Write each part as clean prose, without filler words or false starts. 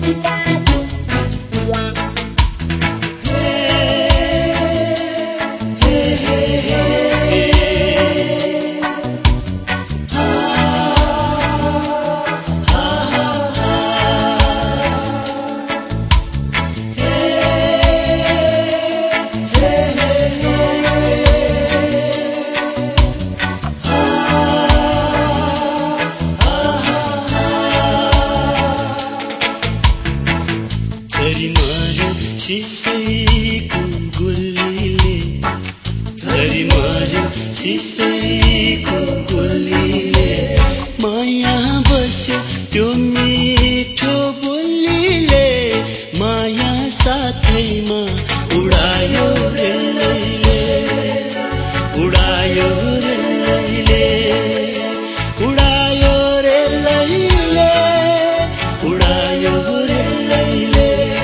सिसैको गोलीले झरी मर्यो सिसैको गोलीले माया बस्यो त्यो मिठो बोलीले माया साथैमा उडायो रेलैले उडायो रेलैले उडायो रेलैले उडायो रेलैले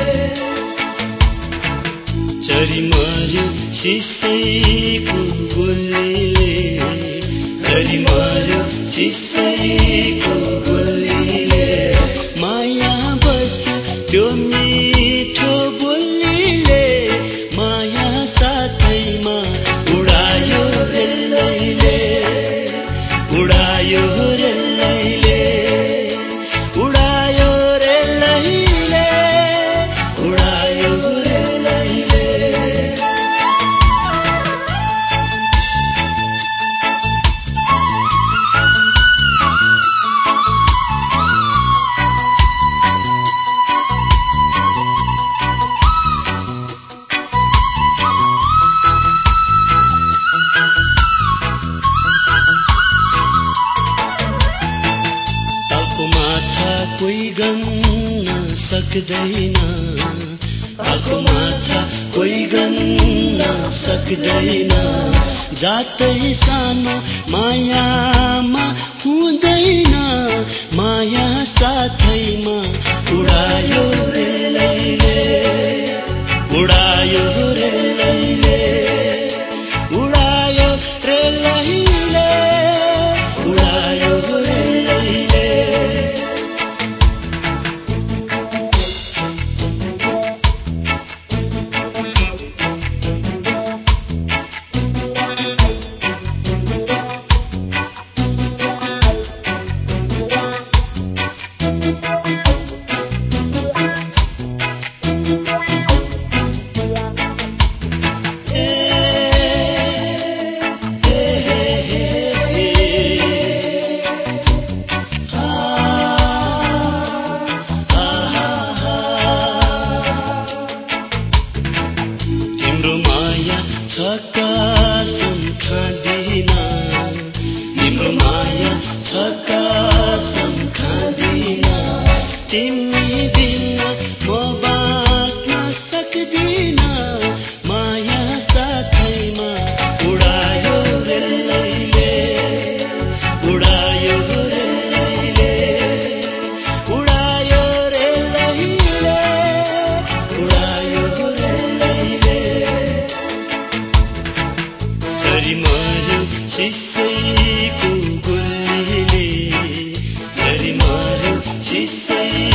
झरी मर्यो सिसैको गोलीले झरी मर्यो सिसैको गोलीले माया बस्यो त्यो मिठो बोलीले माया साथैमा उडायो रेलैले उडायो रेलैले उडायो रेलैले उडायो रेलैले कोही गन्न सक्दैन आको माछा कोही गन्न सक्दैन जातै सानो मायामा हुँदैन माया साथैमा उडायो रेलैले उडायो रेलैले उडायो रेलैले उडायो रेलैले छकासम खाँदिन तिम्रो माया छकासम खाँदिन तिमी बिना म बाँच्न सक्दिन माया साथैमा उडायो रेलैले उडायो रेलैले उडायो रेलैले उडायो रेलैले झरी मर्यो सिसैको गोलीले झरी मर्यो सिसै